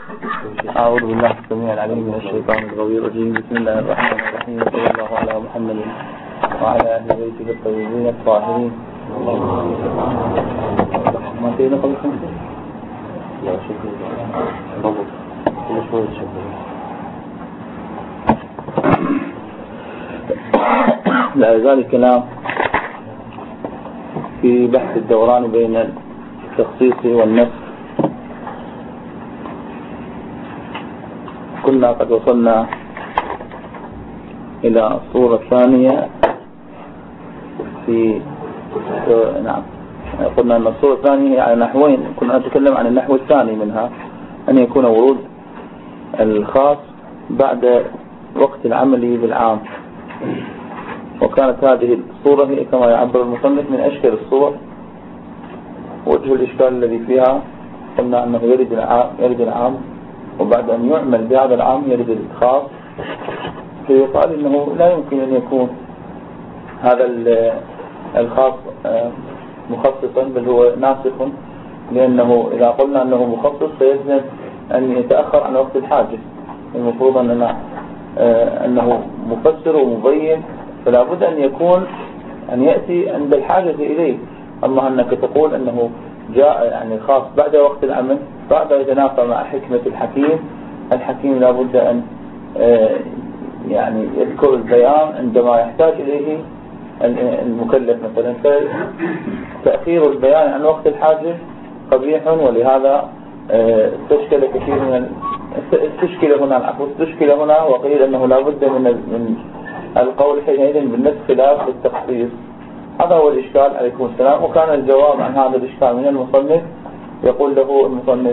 أعوذ بالله السميع العليم من الشيطان الغوي الرجيم. بسم الله الرحمن الرحيم. صلى الله على محمد وعلى أهل بيته الطيبين الطاهرين. ما تينا قبل 5 لا شكرا كل شوية شكرا. لا يزال الكلام في بحث الدوران بين التخصيص والنسخ. كنا قد وصلنا إلى الصورة الثانية في نعم قلنا أن الصورة الثانية على نحوين. كنا نتكلم عن النحو الثاني منها أن يكون ورود الخاص بعد وقت العمل بالعام، وكانت هذه الصورة هي كما يعبر المصنف من أشكال الصور. وجه الإشكال الذي فيها قلنا أنه يرد العام، وبعد أن يعمل بهذا العام يرد الخاص، فيقال أنه لا يمكن أن يكون هذا الخاص مخصصا، بل هو ناسخ، لأنه إذا قلنا أنه مخصص فيجب أن يتأخر عن وقت الحاجة. المفروض أنه مفسر ومبين، فلا بد أن يكون أن يأتي عند الحاجة إليه. أما أنك تقول أنه جاء يعني خاص بعد وقت العمل، بعد يتنافى مع حكمة الحكيم لا بد أن يعني يذكر البيان عندما يحتاج إليه المكلف مثلا. فتأخير البيان عن وقت الحاجة قبيح، ولهذا تشكل كثير من تشكل هنا وقيل أنه لا بد من القول حينئذ بالنسخ خلاف التخصيص. هذا هو الإشكال. عليكم السلام. وكان الجواب عن هذا الإشكال من المصنف، يقول له المصنف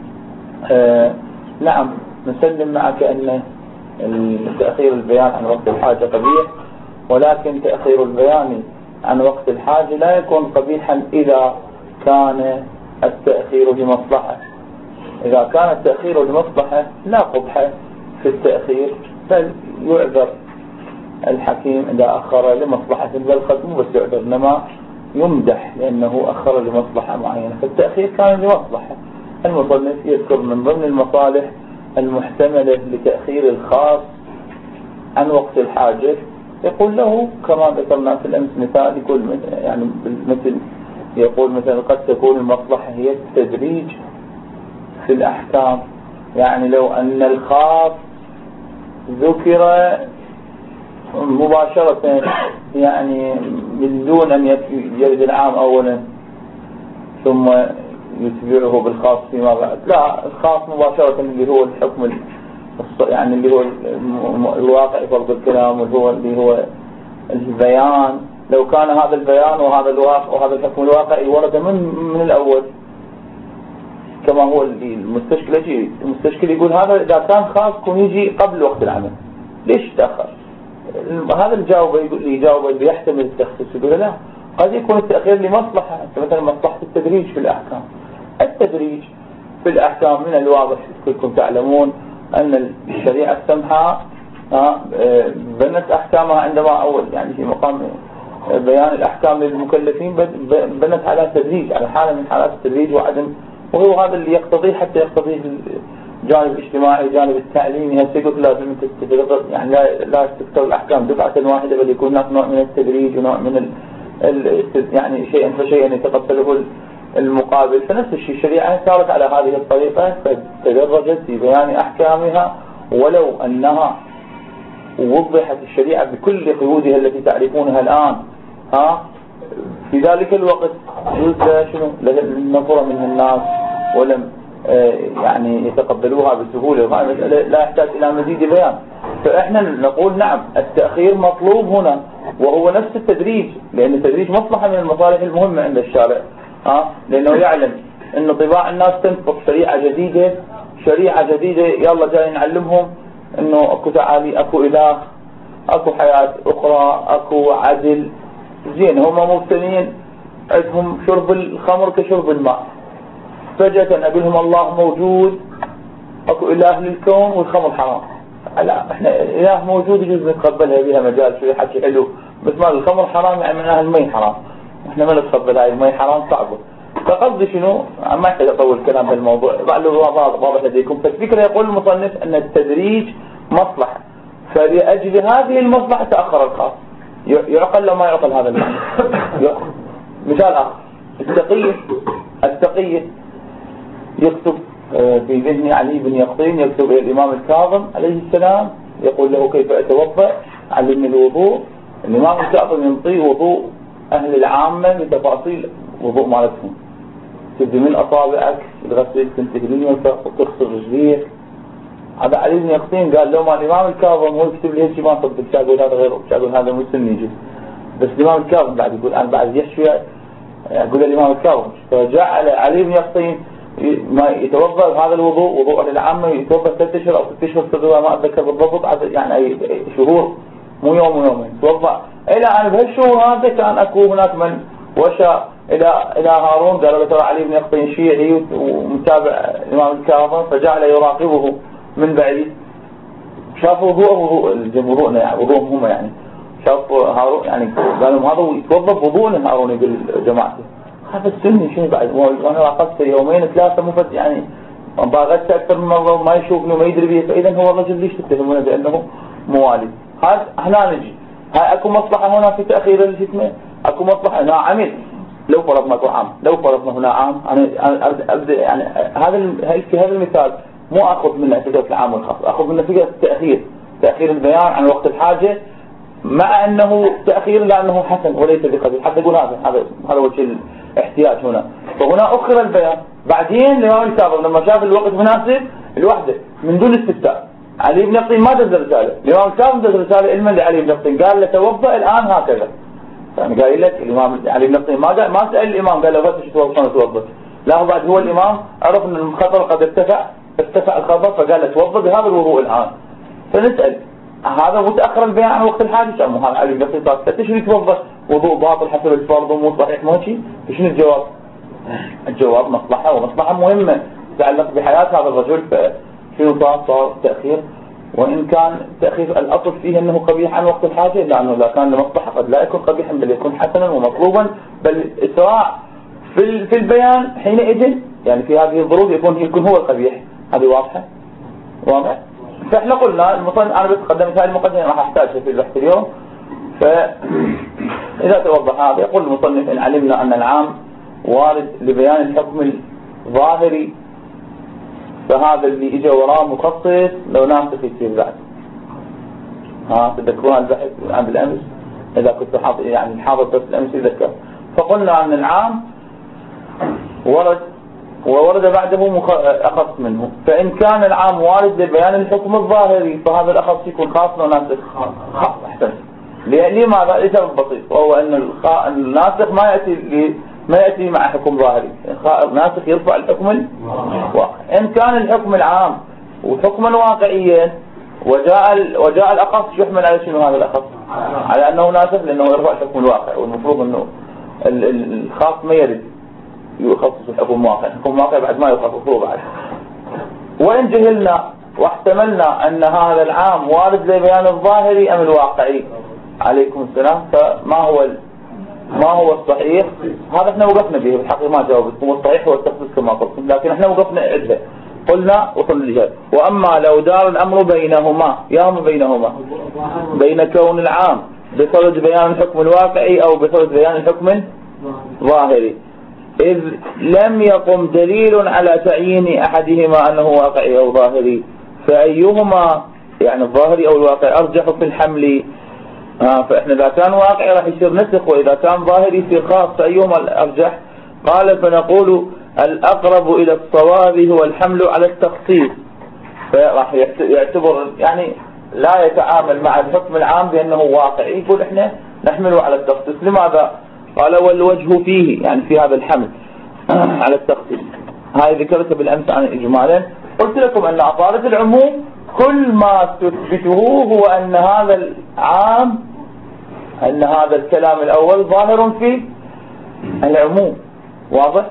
نعم نسلم معك أن تأخير البيان عن وقت الحاجة قبيح، ولكن تأخير البيان عن وقت الحاجة لا يكون قبيحا إذا كان التأخير لمصلحة. إذا كان التأخير لمصلحة لا قبح في التأخير، بل يعذر الحكيم إذا أخر لمصلحة، بل قد مو بس يعذر إنما يمدح لأنه أخر لمصلحة معينة، فالتأخير كان لمصلحة. المصنف يذكر من ضمن المصالح المحتملة لتأخير الخاص عن وقت الحاجة، يقول له كما ذكرنا في الأمس مثال، يقول يعني مثل يقول مثلا قد تكون المصلحة هي التدريج في الأحكام. يعني لو أن الخاص ذكر مباشرة يعني من دون أن يرد العام أولا ثم يتبعه بالخاص فيما بعد، لا، الخاص مباشرة اللي هو الحكم يعني اللي هو الواقع فرض الكلام، اللي هو البيان. لو كان هذا البيان وهذا الواقع وهذا الحكم الواقعي ورد من الأول كما هو المستشكل يقول هذا إذا كان خاص كون يجي قبل وقت العمل، ليش تأخر؟ هذا الجواب يجاوب بيحتمل التخصيص، يقول لا، قد يكون التأخير لمصلحة، مثلا مصلحة التدريج في الأحكام. التدريج في الأحكام من الواضح كلكم تعلمون أن الشريعة السمحة بنت أحكامها عندما أول يعني في مقام بيان الأحكام للمكلفين بنت على تدريج، على حالة من حالات التدريج وهو هذا اللي يقتضيه حتى يقتضيه الجانب الاجتماعي الجانب التعليمي. هسه لازم تتدرج، يعني لا تكتب الأحكام دفعة واحدة، بل يكون هناك نوع من التدريج ونوع من يعني شيئا فشيئا يتقبله المقابل. فنفس الشيء الشريعة سارت على هذه الطريقة، فتدرجت في بيان أحكامها، ولو أنها وضحت الشريعة بكل قيودها التي تعرفونها الآن في ذلك الوقت لنفر منها الناس ولم يعني يتقبلوها بسهولة، لا يحتاج إلى مزيد بيان. فإحنا نقول نعم التأخير مطلوب هنا، وهو نفس التدريج، لأن التدريج مصلحة من المصالح المهمة عند الشارع، لأنه يعلم أن طباع الناس تنطق شريعة جديدة يلا جاي نعلمهم أنه أكو تعالي، أكو إله، أكو حياة أخرى، أكو عدل. زين هم مبتلين عندهم شرب الخمر كشرب الماء، فجأة أقول لهم الله موجود، أكو إله للكون والخمر حرام. لا، إحنا إله موجود يجوز نتقبلها بها مجال شوي حكي حلو، بس ما الخمر حرام يعني معناها المي حرام، إحنا ما نتقبل هاي المي حرام صعبة. فقصدي شنو، ما يحتاج أطول الكلام في الموضوع، لعله واضح لديكم. فالفكرة يقول المصنف أن التدريج مصلحة، فلأجل هذه المصلحة تأخر الخاص. يعقل لو ما يعقل هذا المعنى. مثال آخر، التقية يكتب في ذهن علي بن يقطين، يكتب إلى الإمام الكاظم عليه السلام يقول له كيف أتوضأ، علمني الوضوء. الإمام الكاظم ينطي وضوء أهل العامة بتفاصيل وضوء مالتهم، تبدي من أصابعك تغسل تنتهي للمرفق وتغسل رجليك. هذا علي بن يقطين قال لو ما الإمام الكاظم هو يكتب لي هالشيء ما صدق، شاقول هذا غيره، شاقول هذا مو سني. بس الإمام الكاظم بعد يقول أنا بعد يحشي يقول الإمام الكاظم، فجعل علي بن يقطين ما يتوضأ هذا الوضوء وضوء للعامة يتوضأ 3 أشهر أو 6 أشهر ما أتذكر بالضبط، يعني شهور مو يوم ويومين توضأ. إلى أن بهالشهور هذا كان أكو هناك من وشى إلى هارون، قالوا له ترى علي بن يقطين شيعي ومتابع الإمام الكاظم، فجعل يراقبه من بعيد. شافوا وضوء الجمهورنا يعني وضوءهم هم يعني، شافوا هارون يعني قالوا هذا يتوضأ بوضوء هارون يقول جماعته. هذا السني شيء بعد، وانا راقبت يومين 3 مفت يعني باغت اكثر من مرة ما يشوفني وما يدري به، فاذا هو الرجل ليش تتهمونه بانه موالي؟ هذا هنا نجي، هاي اكو مصلحة هنا في تأخير الجسم، اكو مصلحة هنا عمل. لو فرضنا عام، لو فرضنا هنا عام، انا ابدا يعني هذا المثال مو اخذ منه فكرة العام والخاص، اخذ منه فكرة تأخير البيان عن وقت الحاجة، مع انه تأخير لانه حسن وليس بقبيح. حتى يقول هذا وجه الاحتياج هنا. فهنا اخر البيان، بعدين الإمام الكاظم لما شاف الوقت مناسب الوحدة من دون استفتاء. علي بن يقطين ما دز رسالة، الإمام الكاظم دز رسالة علما لعلي بن يقطين، قال له توضأ الآن هكذا. يعني قال لك الإمام علي بن يقطين ما سأل الإمام قال له بس شلون توضأ، لا بعد هو الإمام عرف أن الخطر قد ارتفع الخطر، فقال له توضأ بهذا الوضوء الآن. فنسأل هذا متأخر البيان عن وقت الحادث أم هذا علي بن يقطين صار 6 أشهر يتوضأ وضوء باطل حسب الفرض ومو صحيح مو شيء؟ شنو الجواب؟ الجواب مصلحة، ومصلحة مهمة تتعلق بحياة هذا الرجل. فشنو صار تأخير، وإن كان تأخير الأصل فيه أنه قبيح عن وقت الحاجة، لأنه لا كان لمصلحة قد لا يكون قبيحا بل يكون حسنا ومطلوبا، بل الإسراع في البيان حينئذ يعني في هذه الظروف يكون هو القبيح. هذه واضح. فإحنا قلنا أنا بس قدمت هذه المقدمة راح أحتاجها في البحث اليوم. فإذا توضح هذا يقول المصنف إن علمنا أن العام وارد لبيان الحكم الظاهري، فهذا اللي اجى وراه مخصص لو ناسخ يصير بعد. تذكرون البحث عن الأمس إذا كنت حاضر يعني حاضر بس الأمس يذكر. فقلنا أن العام ورد بعده أخص منه، فإن كان العام وارد لبيان الحكم الظاهري فهذا الأخص يكون خاص لو ناسخ خاص. أحسن. لماذا؟ لسبب بسيط، وهو أن الناسخ ما يأتي مع حكم ظاهري، الناسخ يرفع الحكم الواقعي. إن كان الحكم العام وحكما واقعيا وجاء الأخص يحمل على شنو هذا الأخص؟ على أنه ناسخ لأنه يرفع الحكم الواقعي، والمفروض أنه الخاص ما يرد يخصص الحكم الواقعي، الحكم الواقعي بعد ما يخصصه بعد. وإن جهلنا واحتملنا أن هذا العام وارد لبيان الظاهري أم الواقعي عليكم السلام، فما هو الصحيح؟ هذا احنا وقفنا به بالحقيقة ما جاوبتكم. الصحيح هو التخصيص كما قلتم، لكن احنا وقفنا عدة قلنا وصلنا للجهل. وأما لو دار الأمر بينهما بين كون العام بصدد بيان الحكم الواقعي أو بصدد بيان الحكم الظاهري، إذ لم يقم دليل على تعيين أحدهما أنه واقعي أو ظاهري، فأيهما يعني الظاهري أو الواقعي أرجح في الحمل؟ فإحنا إذا كان واقعي راح يصير نسخ، وإذا كان ظاهري يصير خاص، فأيهما الأرجح؟ قال فنقول الأقرب إلى الصواب هو الحمل على التخصيص، فراح يعتبر يعني لا يتعامل مع الحكم العام بأنه واقعي، يقول إحنا نحمله على التخصيص. لماذا؟ قال والوجه فيه يعني في هذا الحمل على التخصيص. هاي ذكرتها بالأمس عن إجمالا. قلت لكم أن أصالة العموم كل ما تثبته هو أن هذا العام أن هذا الكلام الأول ظاهر في العموم، واضح؟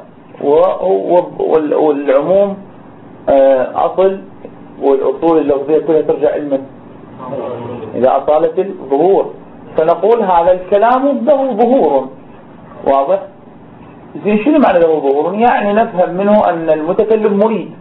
والعموم أصل، والأصول اللفظية كلها ترجع علما إلى أصالة الظهور، فنقول هذا الكلام له ظهور، واضح؟ زين شنو معنى له ظهور؟ يعني نفهم منه أن المتكلم مريد،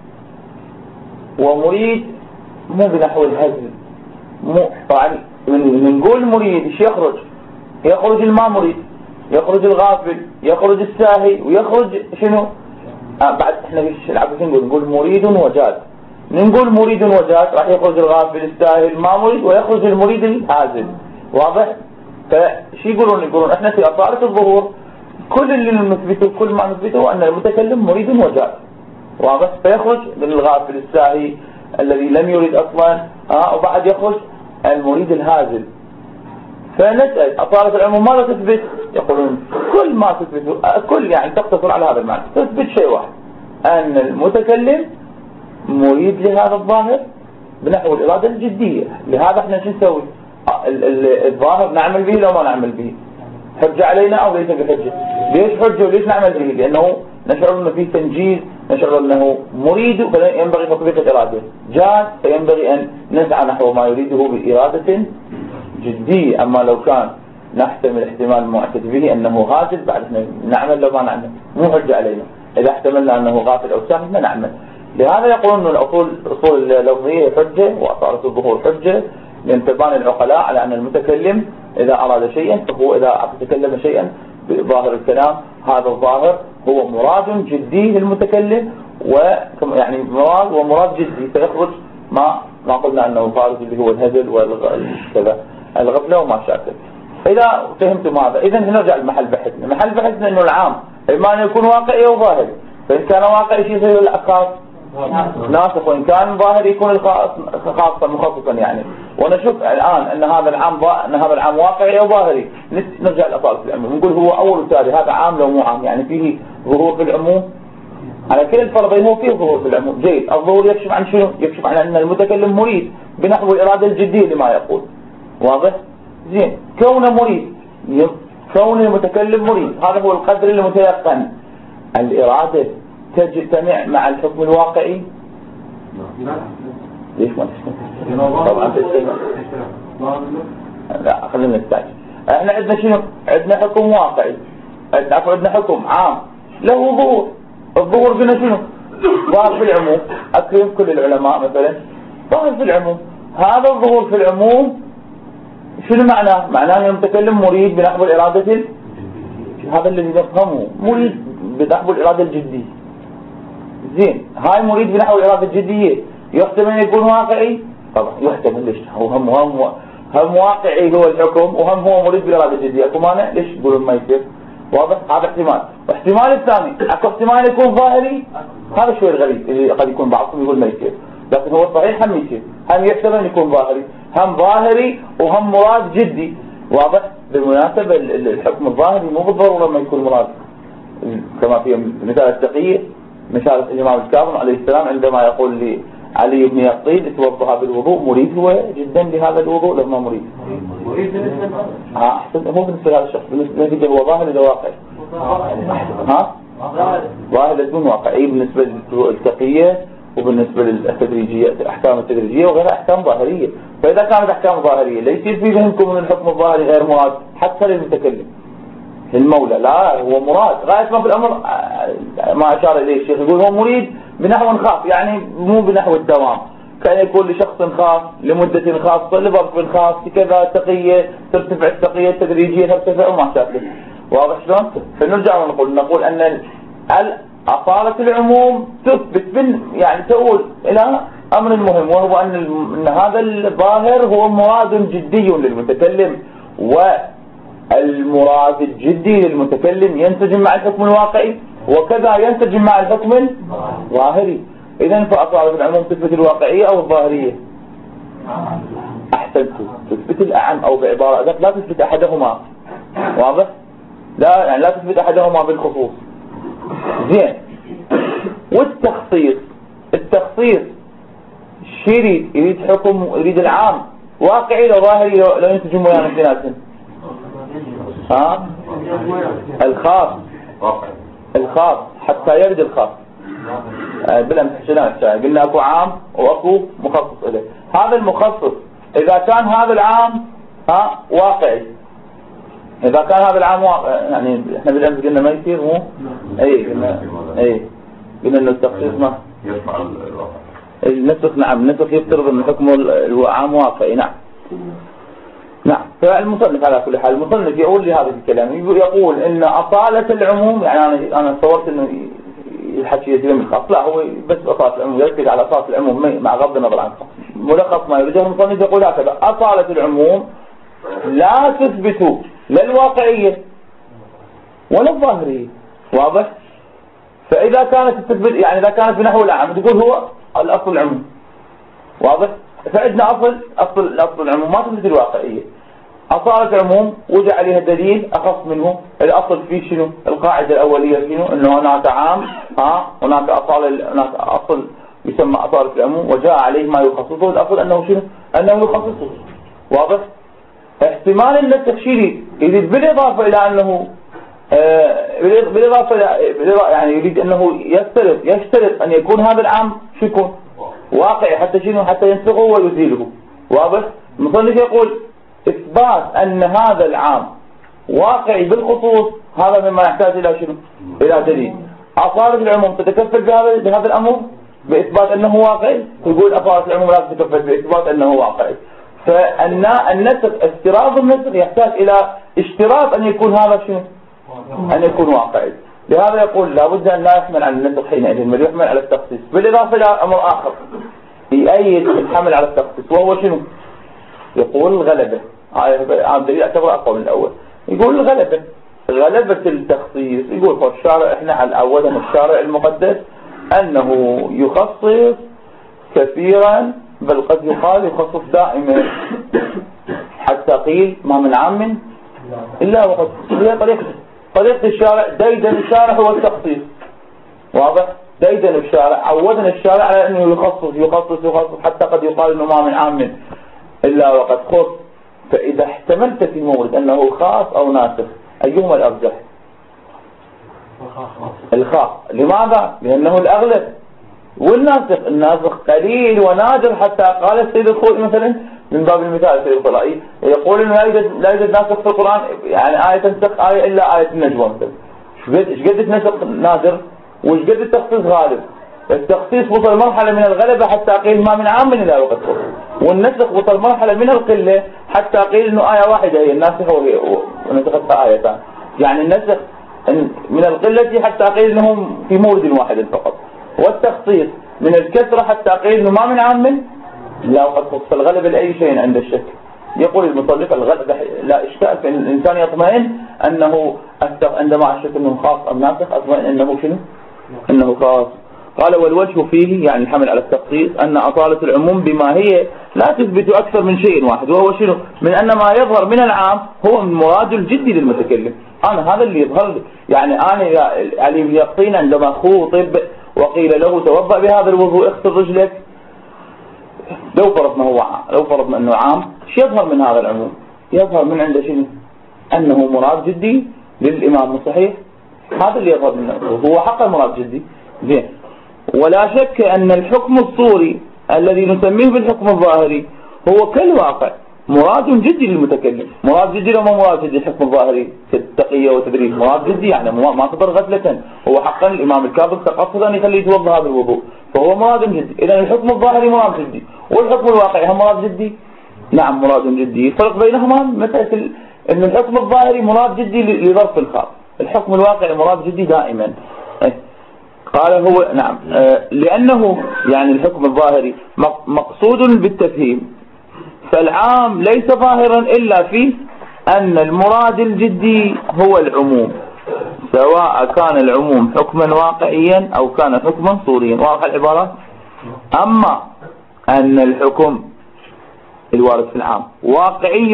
ومريد مو بنحو الهزل، مو طبعا نقول مريد ايش يخرج؟ يخرج الما مريد، يخرج الغافل، يخرج الساهي، ويخرج شنو؟ بعد احنا ايش نقول مريد وجاد. نقول مريد وجاد راح يخرج الغافل الساهي الما مريد، ويخرج المريد الهازل. واضح؟ فشي يقولون احنا في أصالة الظهور كل اللي نثبته، كل ما نثبته أن المتكلم مريد وجاد. واضح؟ فيخرج من الغافل الساهي الذي لم يريد أصلا، وبعد يخرج المريد الهازل. فنسأل أصالة العموم ماذا تثبت؟ يقولون كل ما تثبته، كل يعني تقتصر على هذا المعنى، تثبت شيء واحد، أن المتكلم مريد لهذا الظاهر بنحو الإرادة الجدية. لهذا احنا شو نسوي؟ الظاهر نعمل به لو ما نعمل به، حجة علينا أو ليس بحجة. ليش حجة وليش نعمل به؟ لأنه نشعر أنه فيه تنجيز، نشعر أنه مريد فينبغي تطبيق الإرادة، جاد فينبغي أن نسعى نحو ما يريده بإرادة جدية. أما لو كان نحتمل احتمال معتد به أنه غافل، بعد نعمل لو ما نعمل، مو حجة علينا. إذا احتملنا أنه غافل أو ساهي نعمل. لهذا يقولون أن الأصول اللفظية حجة وأصالة الظهور حجة، لأن تبان العقلاء على أن المتكلم إذا أراد شيئا فهو إذا تكلم شيئا بظاهر الكلام هذا الظاهر هو مراد جدي للمتكلم، يعني مراد ومراد جدي، فيخرج ما قلنا أنه خارج اللي هو الهزل والكذا الغفلة وما شاكل. إذا فهمتم هذا إذا نرجع لمحل بحثنا. محل بحثنا أنه العام إما أن يكون واقعي أو ظاهري، فإن كان واقعي شيء يصير الأخاص ناسخ، وإن كان ظاهر يكون خاصا مخصصا يعني. ونشوف الآن أن هذا العام واقعي أو ظاهري. نرجع لأصالة العموم نقول هو أول وثاني، هذا عام لو مو عام، يعني فيه ظهور في العموم على كل الفرضين، هو فيه ظهور في العموم. جيد. الظهور يكشف عن شنو؟ يكشف عن أن المتكلم مريد بنحو الإرادة الجدية لما يقول. واضح؟ زين. كونه مريد، كون المتكلم مريد، هذا هو القدر المتيقن. الإرادة تجتمع مع الحكم الواقعي؟ ليش ما تجتمع؟ طبعا تجتمع. لا خلينا نستعجل. احنا عندنا شنو؟ عندنا حكم واقعي، عندنا حكم عام له ظهور. الظهور بنا شنو؟ ظاهر في العموم. أكرم كل العلماء مثلا ظاهر في العموم. هذا الظهور في العموم شنو معناه؟ معناه أن المتكلم مريد بنحو الإرادة، هذا الذي نفهمه، مريد بنحو الإرادة الجدية. زين. هاي مريد بنحو الإرادة الجدية يحتمل أن يكون واقعي؟ طبعا يحتمل. ليش؟ هو هم واقعي هو الحكم، وهم هو مريد بالإرادة الجدية. أكو مانع؟ ليش تقولون ما يصير؟ واضح؟ هذا احتمال. واحتمال الثاني أكو احتمال يكون ظاهري، هذا شوي الغريب اللي قد يكون بعضكم يقول ما يصير، لكن هو الصحيح هم يصير، هم يحتمل أن يكون ظاهري، هم ظاهري وهم مراد جدي. واضح؟ بالمناسبة الحكم الظاهري مو بالضرورة ما يكون مراد، كما في مثال التقية، مثال الإمام الكاظم عليه السلام عندما يقول لعلي بن يقطين اتوضأ بالوضوء، مريد هو جدا لهذا الوضوء لو ما مريد؟ أحسن. هو بالنسبة لهذا الشخص، بالنسبة هو ظاهر إذا واقعي. ظاهر دون واقعي بالنسبة للتقية وبالنسبة للتدريجية، الأحكام التدريجية وغيرها أحكام ظاهرية. فإذا كانت أحكام ظاهرية لا يصير في ذهنكم من الحكم الظاهري غير مراد حتى للمتكلم المولى، لا هو مراد غاية ما في الأمر. ما أشار إليه الشيخ يقول هو مريد بنحو خاص، يعني مو بنحو الدوام، كان يكون لشخص خاص لمدة خاصة لظرف خاص كذا. تقية ترتفع التقية تدريجيا ترتفع وما شابه. واضح شلون؟ فنرجع ونقول أن أصالة العموم تثبت يعني تقول إلى أمر مهم، وهو أن هذا الظاهر هو مراد جدي للمتكلم، والمراد الجدي للمتكلم ينسجم مع الحكم الواقعي وكذا ينسجم مع الحكم الظاهري. إذن فأصالة العموم تثبت الواقعية أو الظاهرية؟ أحسنت. تثبت الأعم، أو بعبارة لا تثبت أحدهما. واضح؟ لا يعني لا تثبت أحدهما بالخصوص. زين. والتخصيص، التخصيص يريد حكم، يريد العام واقعي لو ظاهري لو ينسجم ويانا اثنيناتهم. الخاص حتى يرد الخاص. بالامتحانات قلنا اكو عام واكو مخصص له. هذا المخصص اذا كان هذا العام واقعي إذا كان هذا العام يعني إحنا بالأمس قلنا ما يصير مو قلنا إنه التخصيص ما يرفع الواقع. النسخ نعم النسخ يفترض أن الحكم العام واقعي. نعم فالمصنف على كل حال المصنف يقول لي هذا الكلام، يقول إن أصالة العموم، يعني أنا تصورت إنه الحكي يجري من الخاص، لا هو بس أصالة العموم يركز على أصالة العموم مع غض النظر عن ملخص ما يريده المصنف. يقول هكذا: أصالة العموم لا تثبت لا الواقعية ولا الظاهرية. واضح؟ فإذا كانت تثبت يعني إذا كانت بنحو العام تقول هو الأصل العموم. واضح؟ فعندنا أصل العموم ما تثبت الواقعية. أصالة العموم وجد عليها دليل أخص منه. الأصل فيه شنو؟ القاعدة الأولية شنو؟ إنه هناك عام هناك أصل يسمى أصالة العموم وجاء عليه ما يخصصه. الأصل أنه شنو؟ أنه يخصصه. واضح؟ احتمال النسخ شيء يريد بالإضافة إلى أنه يعني يريد أنه يشترط أن يكون هذا العام شو يكون واقعي حتى شنو؟ حتى ينسخه ويزيله. واضح؟ المصنف يقول إثبات أن هذا العام واقعي بالخصوص هذا مما يحتاج إلى شنو؟ إلى دليل. أصالة العموم تتكفل بهذا الأمر بإثبات أنه واقعي. يقول أصالة العموم لا تتكفل بإثبات أنه واقعي. فأن النسخ استراض النسخ يحتاج إلى اشتراط أن يكون هذا شنو؟ أن يكون واقعي. لهذا يقول لابد أن لا يحمل على النسخ حينئذ بل يحمل على التخصيص. بالإضافة إلى أمر آخر يؤيد الحمل على التخصيص وهو شنو؟ يقول الغلبة. هذا دليل اعتبره أقوى من الأول. يقول غلبة التخصيص. يقول فالشارع احنا على أولا الشارع المقدس أنه يخصص كثيرا بل قد يقال يخصص دائما حتى قيل ما من عام إلا وقد. هي طريقة الشارع. ديدن الشارع هو التخصيص. واضح؟ ديدن الشارع عودنا الشارع على أنه يخصص حتى قد يقال أنه ما من عام إلا وقد خص. فإذا احتملت في مورد أنه خاص أو ناسخ أيهما الأرجح؟ الخاص. لماذا؟ لأنه الأغلب. والناسخ قليل ونادر حتى قال السيد الخوئي مثلا من باب المثال السيد الخوئي يقول إنه لا يوجد ناسخ في القرآن يعني آية تنسخ آية إلا آية النجوى مثلا. ايش قد النسخ نادر وايش قد التخصيص غالب. التخصيص وصل مرحلة من الغلبة حتى قيل ما من عام إلا وقد خص. والنسخ وصل مرحلة من القلة حتى قيل إنه آية واحدة هي الناسخة ونسختها آيتان. يعني النسخ من القلة حتى قيل إنهم في مورد واحد فقط. والتخصيص من الكثرة حتى قيل إنه ما من عام لا وقد خص. فالغلبة لأي شيء عند الشك. يقول المصنف الغلبة لا إشكال. فإن الإنسان يطمئن أنه عندما أشك أنه خاص أم ناسخ أطمئن أنه شنو؟ أنه خاص. قال والوجه فيه يعني الحمل على التخصيص أن أصالة العموم بما هي لا تثبت أكثر من شيء واحد وهو شنو؟ من أن ما يظهر من العام هو من مراد الجدي للمتكلم. أنا هذا اللي يظهر لي. يعني أنا علي بن يقطين عندما خوطب وقيل له توضأ بهذا الوضوء اغسل رجلك، لو فرضنا أنه عام شو يظهر من هذا العموم؟ يظهر من عنده شنو؟ أنه مراد جدي للإمام الصحيح. هذا اللي يظهر منه هو حق المراد جدي. زين. ولا شك أن الحكم الصوري الذي نسميه بالحكم الظاهري هو كالواقع مراد جدي للمتكلم. مراد جدي لما مراد جدي الحكم الظاهري في التقية والتدريس مراد جدي يعني ما تضر غفلة. هو حقا الإمام الكاظم تقصد أن يخليه يتوضأ هذا الوضوء فهو مراد جدي. إذا الحكم الظاهري مراد جدي والحكم الواقعي هم مراد جدي. نعم مراد جدي. الفرق بينهما مسألة أن الحكم الظاهري مراد جدي لظرف الخاص. الحكم الواقعي مراد جدي دائما. قال هو نعم لأنه يعني الحكم الظاهري مقصود بالتفهيم. فالعام ليس ظاهرا إلا في أن المراد الجدي هو العموم سواء كان العموم حكما واقعيا أو كان حكما صوريا. واضح العبارة؟ أما أن الحكم الوارد في العام واقعي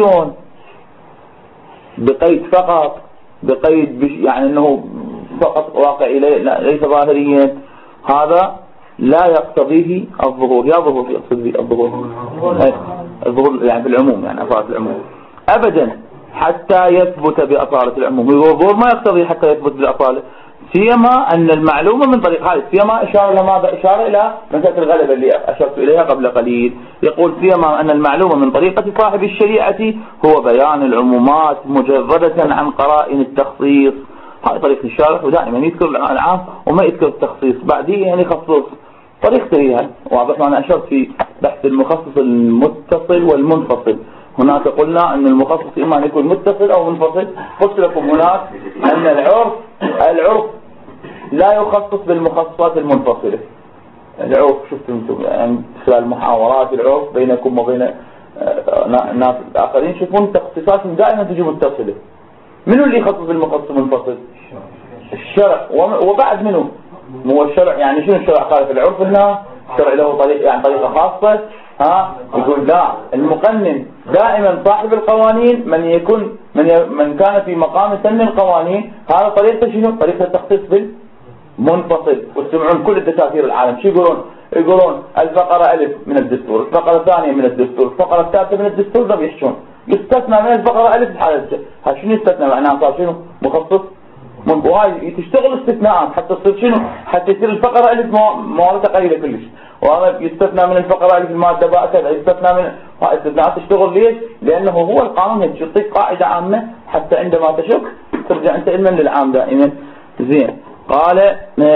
بقيد فقط بقيد يعني أنه فقط واقعي ليس ظاهريا هذا لا يقتضيه الظهور. يا ظهور يقصد به الظهور يعني في العموم يعني أصالة العموم أبدا حتى يثبت بأصالة العموم. الظهور ما يقتضي حتى يثبت بالأصالة سيما أن المعلومة من طريق هذه سيما إشارة إلى ماذا؟ إشارة إلى مسألة الغلبة اللي أشرت إليها قبل قليل. يقول سيما أن المعلومة من طريقة صاحب الشريعة هو بيان العمومات مجردة عن قرائن التخصيص. هذه طريقة الشارح، ودائما يذكر العام وما يذكر التخصيص، بعدين يعني يخصص. طريقة هي واضح. أنا أشرت في بحث المخصص المتصل والمنفصل. هناك قلنا أن المخصص إما أن يكون متصل أو منفصل. قلت لكم هناك أن العرف لا يخصص بالمخصصات المنفصلة. العرف شفتم انتم يعني خلال المحاورات العرف بينكم وبين ناس آخرين شوفون تخصيصاتهم دائما تجي متصلة. منو اللي يخصص بالمخصص المنفصل؟ الشرع. وبعد منه هو الشرع. يعني شنو الشرع قال في العرف؟ انه الشرع له طريقة يعني طريقة خاصة. يقول لا، المقنن دائما صاحب القوانين من كان في مقام سن القوانين. هذا طريقة شنو؟ طريقة التخصيص بالمنفصل. وتسمعون كل الدساتير العالم شو يقولون الفقرة ألف من الدستور، الفقرة الثانية من الدستور، الفقرة الثالثة من الدستور. ده بيحشون يستثنى من الفقرة ألف الحالة. شنو يستثنى؟ معناها صار شنو؟ مخصص. وهاي تشتغل استثناءات حتى تصير شنو؟ حتى يصير الفقرة ألف موارثة قليلة كلش. وهذا يستثنى من الفقرة ألف المادة باء كذا، يستثنى من استثناءات. تشتغل ليش؟ لأنه هو القانون يعطيك قاعدة عامة حتى عندما تشك ترجع أنت علما للعام دائما. زين. قال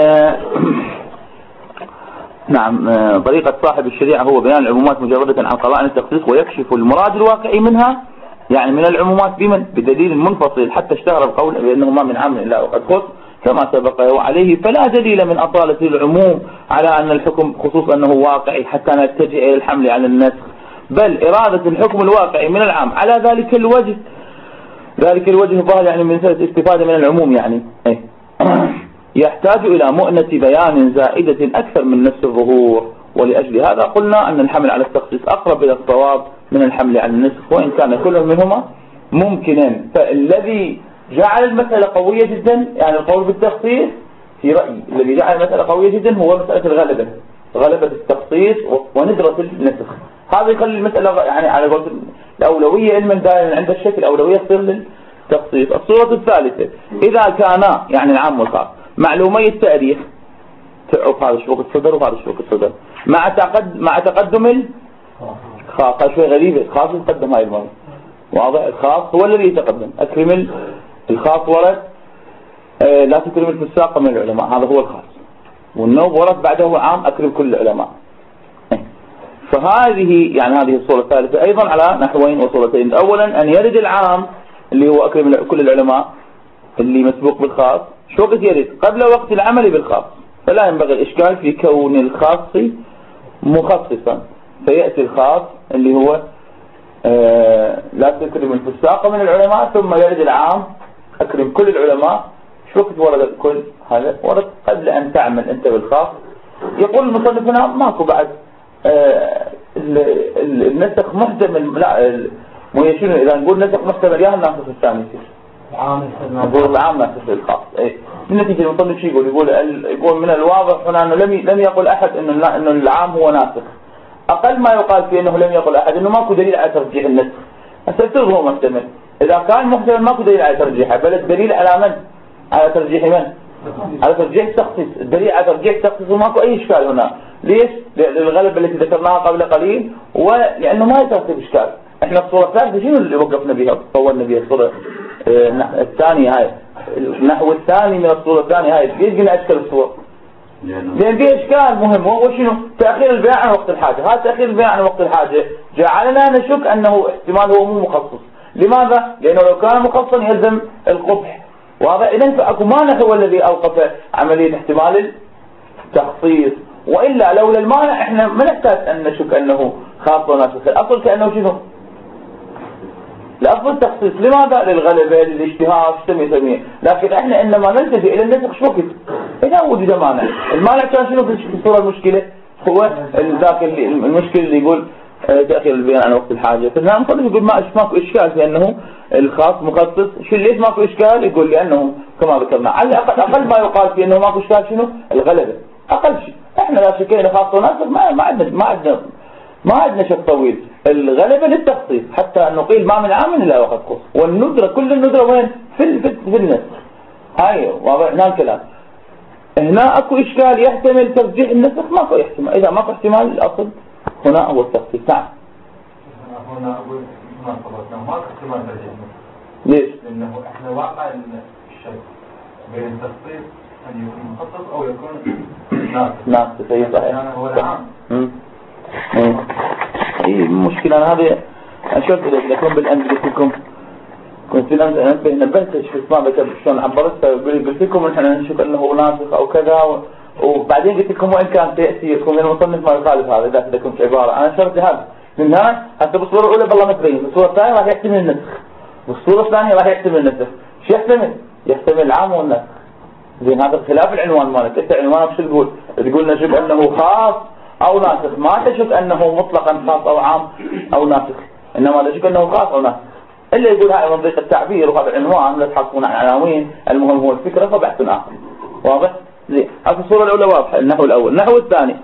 نعم طريقة صاحب الشريعة هو بيان العمومات مجردة عن قرائن التخصيص ويكشف المراد الواقعي منها، يعني من العمومات بدليل منفصل حتى اشتهر القول بأنه ما من عام إلا وقد خص كما سبق. وعليه فلا دليل من أطالة العموم على أن الحكم خصوص أنه واقعي حتى نتجه إلى الحمل على النسخ، بل إرادة الحكم الواقعي من العام على ذلك الوجه ظاهر يعني من استفادة من العموم يعني يحتاج إلى مؤنة بيان زائدة أكثر من نفس الظهور. ولأجل هذا قلنا أن الحمل على التخصيص أقرب إلى الصواب من الحمل على النسخ، وإن كان كل منهما ممكنا. فالذي جعل المسألة قوية جدا يعني القول بالتخصيص في رأيي الذي جعل المسألة قوية جدا هو مسألة غلبة التخصيص وندرة النسخ. هذا يخلي المسألة يعني على قول الأولوية علما دائما عند الشك الأولوية تصير للتخصيص. الصورة الثالثة إذا كان يعني العام والخاص معلومي التاريخ، تعرف هذا شروق الصدر وهذا شروق الصدر مع تقدم الخاص. هذا شوي غريب، الخاص يتقدم هاي المرة. واضح. الخاص هو الذي يتقدم. أكرم الخاص ورد لا تكرم الفساق من العلماء، هذا هو الخاص. والنوب ورد بعده عام أكرم كل العلماء. فهذه يعني هذه الصورة الثالثة أيضا على نحوين وصورتين. أولا أن يرد العام اللي هو أكرم كل العلماء اللي مسبوق بالخاص شو وقت يرد؟ قبل وقت العمل بالخاص. فلا ينبغي الإشكال في كون الخاص مخصصا، فيأتي الخاص اللي هو لا تكرم الفساق من العلماء، ثم يرد العام أكرم كل العلماء. شو وقت ورد الكل؟ هذا ورد قبل أن تعمل أنت بالخاص. يقول المصنف هنا ماكو بعد النسخ محتمل. لا مو يشيلون إذا نقول نسخ محتمل يا الناسخ الثاني يصير نقول العام ناسخ الخاص. من نتيجة المصنف شو يقول من الواضح هنا أنه لم يقل أحد إنه العام هو ناسخ. أقل ما يقال فيه أنه لم يقل أحد إنه ماكو دليل على ترجيح النسخ. أستفسر هو محتمل. إذا كان محتمل ماكو دليل على ترجيحه، بل الدليل على من؟ على ترجيح من؟ على ترجيح التخصيص. الدليل على ترجيح التخصيص وماكو أي إشكال هنا. ليش؟ للغلبة التي ذكرناها قبل قليل، ولأنه ما يترتب إشكال. إحنا الصورة الثالثة شنو اللي وقفنا بها طولنا بها الصورة الثانية هاي النحو الثاني من الصورة الثانية هاي ليش قلنا أشكال الصور؟ لأن فيه إشكال مهم وهو شنو؟ تأخير البيع عن وقت الحاجة. هذا تأخير البيع عن وقت الحاجة جعلنا نشك أنه احتمال هو مو مخصص. لماذا؟ لأنه لو كان مخصصا يلزم القبح. وهذا إذن فأكو مانع هو الذي أوقف عملية احتمال التخصيص. وإلا لولا المانع إحنا ما نحتاج أن نشك أنه خاص وناسخ. الأصل كأنه شنو؟ الأصل التخصيص. لماذا؟ للغلبة للاشتهار سميه. لكن إحنا إنما نلتجئ إلى النسخ شو وقت؟ إذا وجد مانع. المانع كان شنو في الصورة المشكلة؟ هو ذاك المشكلة اللي يقول تأخير البيان عن وقت الحاجة. فالنهار مصنف يقول ماكو إشكال في أنه الخاص مخصص. شو ليش ماكو إشكال؟ يقول لأنه كما ذكرنا على الأقل أقل ما يقال في أنه ماكو إشكال شنو؟ الغلبة. أقل شيء. إحنا لا شكينا خاص وناسخ ما عندنا شك طويل. الغلبة للتخصيص حتى أن نقيل ما من عام إلا وقد خص. والندرة كل الندرة وين؟ في النسخ. هاي واضح هنا الكلام. هنا اكو اشكال يحتمل ترجيح النسخ، ماكو احتمال. اذا ماكو احتمال الاصل هنا هو التخصيص. نعم. هنا اقول ما صبرنا ماكو احتمال ترجيح النسخ. ليش؟ لانه احنا واقع الشيء بين التخصيص ان يكون مخصص او يكون ناسخ. صحيح. يعني هو العام. اي المشكلة هذه اشوف لكم بالامس قلت لكم، كنت في الامس نبهت شو اسمه شلون عبرت، قلت لكم احنا نشوف انه ناسخ او كذا، وبعدين قلت لكم وان كان تأثيركم المصنف ما يخالف هذا اذا كنت عبارة. انا شرت هذا من هنا حتى بالصورة الاولى بالله ما تبين، بالصورة الثانية راح يحتمل النسخ، بالصورة الثانية راح يحتمل النسخ. شو يحتمل العام والنسخ. زين هذا خلاف العنوان مالك. انت عنوانك شو تقول؟ تقول نشوف انه خاص او ناسخ، ما تشوف انه مطلقا خاص او عام او ناسخ، انما تشوف انه خاص او ناسخ. اللي يقول هاي منطقة التعبير وهذا العنوان لا تحصلون عن عناوين، المهم هو الفكرة فبحث آخر. واضح؟ زين هذه الصورة الأولى واضحة. النحو الأول. النحو الثاني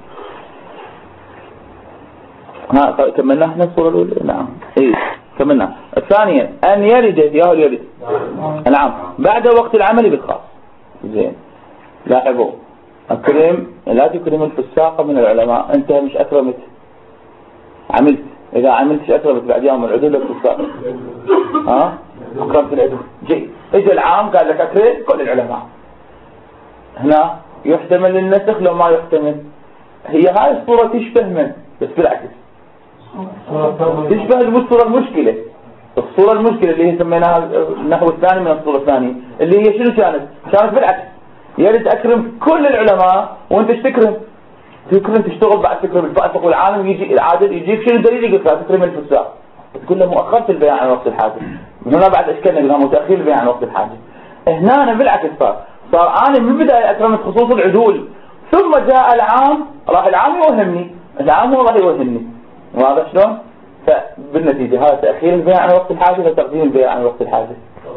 كملنا احنا الصورة الأولى. نعم كملنا. الثانية أن يلد يلد نعم بعد وقت العمل بالخاص. زين لاحظوا أكرم لا تكرم الفساق من العلماء. أنت مش أكرمت، عملت. إذا عملتش أكرمت بعد يوم العدول لك فساق. أكرمت العدول. جيد. إجا العام قال لك أكرم كل العلماء. هنا يحتمل النسخ لو ما يحتمل. هي هاي الصورة تشبه من، بس بالعكس تشبه الصورة المشكلة. الصورة المشكلة اللي هي سميناها النحو الثاني من الصورة الثانية، اللي هي شنو كانت بالعكس. يا ريت أكرم كل العلماء وأنت تكرم تشتغل بعد تكرم الفاسق والعالم. يجي العادل يجيك شنو دليل يقول لك تكرم الفساق، تقول له مؤخرة البيان عن وقت الحاجة. من هنا بعد اشكالنا قلنا متأخير البيان عن وقت الحاجة. هنا أنا بالعكس صار أنا من بداية أكرمت خصوص العدول، ثم جاء العام راح العام يوهمني، العام هو راح يوهمني. واضح شلون؟ فبالنتيجة هذا تأخير البيان عن وقت الحاجة وتقديم البيان عن وقت الحاجة.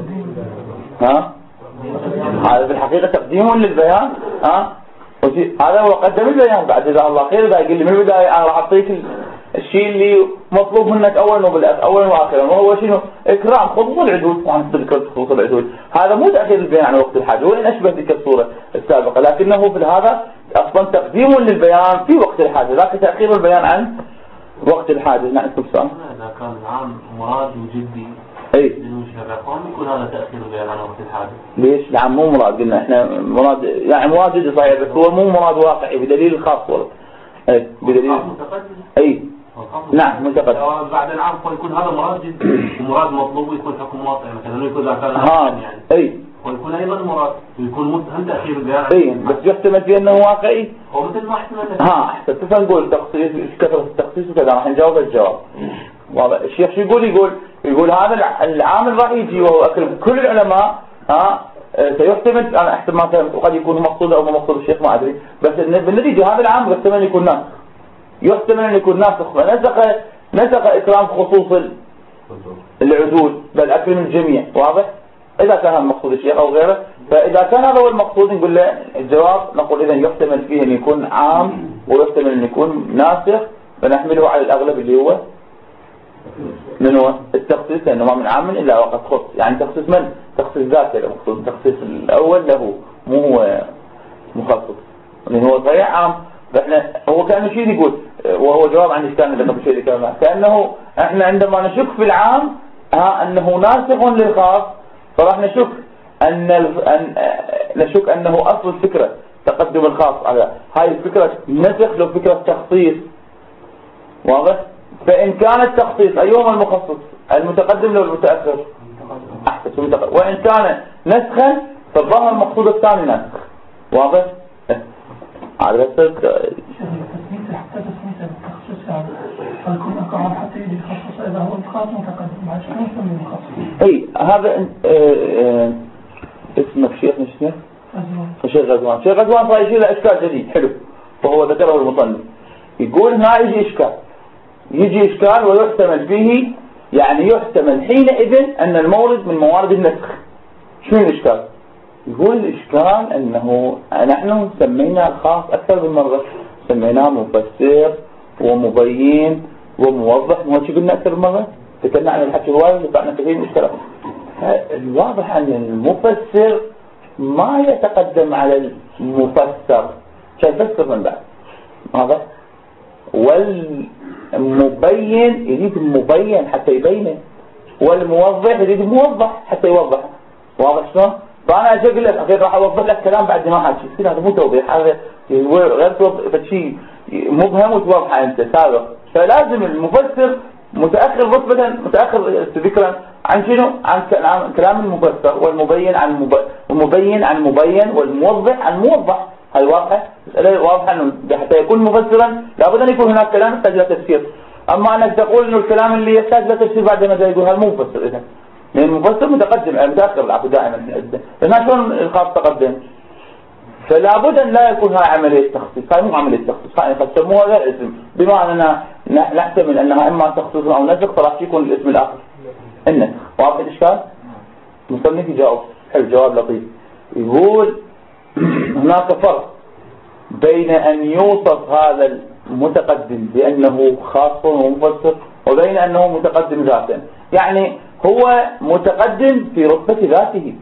هذا بالحقيقة تقديم للبيان. هذا هو قدم البيان بعد جزاه الله خير. إذا يقول لي من البداية أنا راح أعطيك الشيء اللي مطلوب منك أولا وآخرا، وهو شنو؟ إكرام خصوص العدول. وأنا ذكرت خصوص العدول، هذا مو تأخير البيان عن وقت الحاجة وإن أشبه تلك الصورة السابقة، لكنه في هذا أصلا تقديم للبيان في وقت الحاجة، ذاك تأخير البيان عن وقت الحاجة. نعم سؤال. إذا كان العام مراد وجدي للمشرعون يكون هذا تأخير البيان عن وقت الحاجة. ليش؟ العام مو مراد، قلنا احنا مراد يعني مراد جدي صحيح، بس هو مو مراد واقعي بدليل الخاص والله. بدليل نعم متقدم. بعد العام يكون هذا مراد جدي ومراد مطلوب ويكون حكم واقعي مثلا، يكون ذا كان يعني ويكون ايضا مراد ويكون هم تأخير البيان. بس يحتمل في انه واقعي. هو مثل ما احتمل. احسن نقول تخصيص كثرة التخصيص وكذا راح نجاوب الجواب. واضح. الشيخ شو يقول هذا العامل راح يجي وهو أكرم كل العلماء. سيحتمل انا احتمال ما فهمت، وقد يكون مقصود او مقصود الشيخ ما ادري، بس بالنتيجة هذا العام يحتمل ان يكون ناسخ. يحتمل ان يكون ناسخ، فنسخ اكرام خصوص العدول بل اكرم الجميع. واضح؟ اذا كان هذا مقصود الشيخ او غيره. فاذا كان هذا هو المقصود نقول له الجواب، نقول اذا يحتمل فيه ان يكون عام ويحتمل ان يكون ناسخ، فنحمله على الاغلب اللي هو من هو التخصيص، لانه ما من عام الا وقد خص. يعني تخصيص من؟ تخصيص ذاته المقصود، التخصيص الاول له مو هو مخصص، لانه هو صحيح عام. فاحنا هو كانه شيء يقول، وهو جواب عن اشكالنا اللي قبل شيء كمان، كانه احنا عندما نشك في العام انه ناسخ للخاص، فراح نشك نشك انه اصل الفكره تقدم الخاص على هاي الفكره نسخ له فكره تخصيص. واضح؟ فإن كان التخصيص أيهما المخصص؟ المتقدم لو المتأخر؟ أحسن المتقدم. وإن كان نسخا فالظاهر المقصود الثاني نسخ. واضح؟ هذا بس حتى تسمية التخصيص يعني فيكون أقرب حتى يجي يخصص إذا هو الخاص متقدم بعد شنو يسمي المخصص؟ هذا اسمك شيخ مش اسمه؟ شيخ غزوان. شيخ غزوان صار يشيل أشكال جديد حلو، وهو ذكره المصنف. يقول هنا يجي إشكال ويحتمل فيه، يعني يحتمل حينئذ أن المورد من موارد النسخ. شنو الإشكال؟ يقول الإشكال أنه نحن سمينا الخاص أكثر من مرة، سميناه مفسر ومبين وموضح. مو شو قلنا أكثر من مرة؟ تكلمنا عن الحكي الواضح وطلعنا كثير من الاشتراك. الواضح أن المفسر ما يتقدم على مفسر شيء يفسر من بعد هذا، والمبين يريد المبين حتى يبينه، والموضح يريد الموضح حتى يوضح. واضح شلون؟ فانا اجي اقول لك اخير راح اوضح لك كلام بعد ما حكي، هذا مو توضيح، هذا غير توضيح شيء مبهم وتوضحه انت سابق. فلازم المفسر متاخر رتبه متاخر ذكرا عن شنو؟ عن كلام المفسر، والمبين عن المبين عن المبين، والموضح عن الموضح. هاي واضحه؟ واضحه انه حتى يكون مفسرا لابد ان يكون هناك كلام يحتاج الى تفسير. اما انك تقول انه الكلام اللي يحتاج الى تفسير بعد ما يقول هذا مو مفسر اذا، لان المفسر متقدم متاخر العفو دائما، لان شلون الخاص تقدم؟ فلا بد ان لا يكون هاي عمليه تخصيص، هاي مو عمليه تخصيص، هاي يسموها غير اسم، بما اننا نحتمل انها اما تخصيص او نسخ فراح يكون الاسم الاخر النسخ. واضح الاشكال؟ المصنف يجاوب حلو، جواب لطيف، يقول هناك فرق بين ان يوصف هذا المتقدم بانه خاص ومفسر، وبين انه متقدم ذاتا. يعني هو متقدم في رتبة ذاته،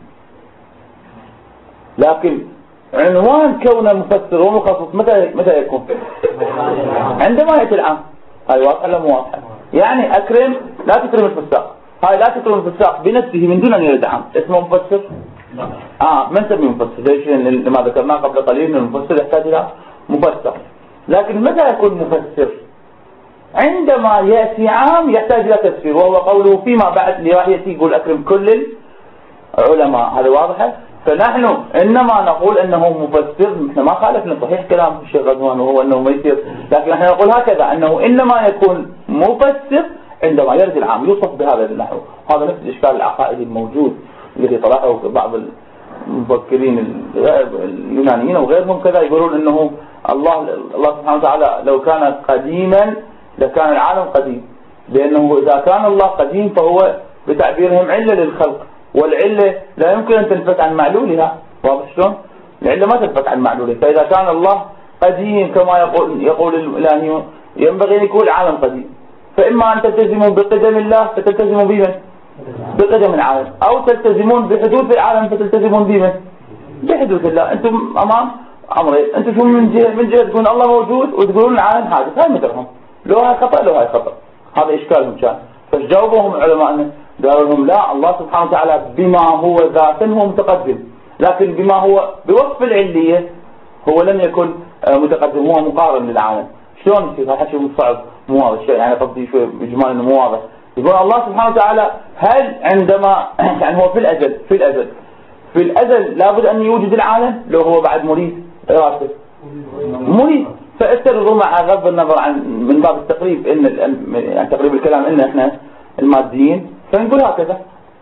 لكن عنوان كونه مفسر ومخصص متى يكون؟ عندما يأتي العام. هاي واضحة ولا مو واضحة؟ يعني أكرم لا تكرم الفساق، هاي لا تكرم الفساق بنفسه من دون أن يرد عام، اسمه مفسر؟ ما نسميه مفسر، ليش؟ لما ذكرناه قبل قليل أن المفسر يحتاج إلى مفسر. لكن متى يكون مفسر؟ عندما يأتي عام يحتاج إلى تفسير، وهو قوله فيما بعد اللي راح يأتي يقول أكرم كل العلماء. هذا واضحة؟ فنحن إنما نقول أنه مفسر، نحن ما خالفنا صحيح كلام الشيخ غزوان وهو أنه ما يصير، لكن نحن نقول هكذا أنه إنما يكون مفسر عندما يرد العام يوصف بهذا النحو. هذا نفس الإشكال العقائدي الموجود الذي طرحه بعض المفكرين اليونانيين وغيرهم كذا، يقولون أنه الله سبحانه وتعالى لو كان قديما لكان العالم قديم، لأنه إذا كان الله قديم فهو بتعبيرهم علة للخلق، والعلة لا يمكن أن تنفك عن معلولها. واضح شلون؟ العلة ما تنفك عن معلولها، فإذا كان الله قديم كما يقول الإلهيون ينبغي أن يكون العالم قديم، فإما أن تلتزموا بقدم الله فتلتزموا بمن؟ بقدم العالم، أو تلتزمون بحدوث العالم فتلتزمون بمن؟ بحدوث الله. أنتم أمام أمرين، أنتم شو من جهة تقولون الله موجود وتقولون العالم حادث، هاي مثلهم، لو هاي خطأ لو هاي خطأ، هذا إشكالهم كان. فجاوبهم علماءنا قالوا لهم لا، الله سبحانه وتعالى بما هو ذاتا هو متقدم، لكن بما هو بوصف العلية هو لم يكن متقدم، هو مقارن للعالم. شلون يصير؟ هذا شيء صعب مو واضح، يعني قصدي شوي بإجمال إنه مو واضح. يقول الله سبحانه وتعالى هل عندما يعني هو في الأزل لابد أن يوجد العالم لو هو بعد مريد إرادته مريد، فافترضوا مع غض النظر عن من باب التقريب ان يعني تقريب الكلام ان احنا الماديين، فنقول هكذا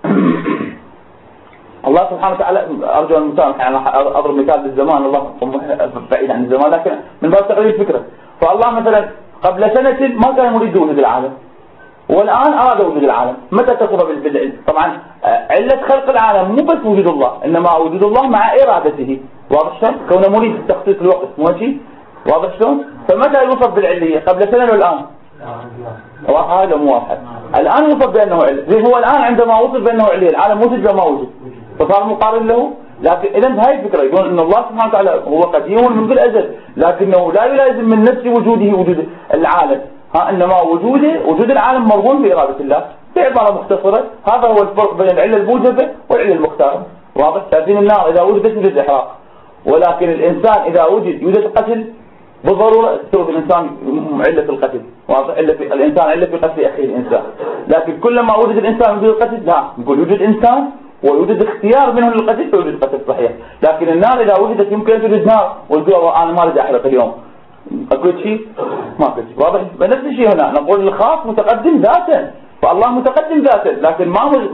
الله سبحانه وتعالى ارجو المسامحه، يعني اضرب مثال بالزمان، الله بعيد عن الزمان لكن من باب تقريب الفكره. فالله مثلا قبل سنه ما كان يريد وجود العالم، والان اراد وجود العالم. متى تصل بالعلم؟ طبعا عله خلق العالم مو بس وجود الله، انما وجود الله مع ارادته. واضح شلون؟ كونه مريد تخصيص الوقت مو شيء. واضح شلون؟ فمتى يوصف بالعلية؟ قبل سنة والآن؟ هذا مو واضح. الآن يوصف بأنه علة، زين هو الآن عندما وصف بأنه علية العالم وجد ولا ما وجد؟ فصار مقارن له. لكن إذا هاي الفكرة، يقول إن الله سبحانه وتعالى هو قديم منذ الأزل، لكنه لا يلازم من نفس وجوده وجود العالم، إنما وجود العالم مرهون بإرادة الله. بعبارة مختصرة هذا هو الفرق بين العلة الموجبة والعلة المختارة. واضح؟ تعرفين النار إذا وجدت يوجد إحراق، ولكن الإنسان إذا يوجد قتل بالضرورة تسوي الإنسان علة في القتل. واضح؟ الإنسان علة في قتل أخيه الإنسان، لكن كلما وجد الإنسان وجود القتل لا، نقول يوجد إنسان ويوجد اختيار منه للقتل فيوجد قتل صحيح. لكن النار إذا وجدت يمكن أن توجد نار وتقول أنا ما أريد أحرق اليوم، أقول شيء ما قلت. واضح؟ بنفس الشيء هنا نقول الخاص متقدم ذاتا، فالله متقدم ذاتا، لكن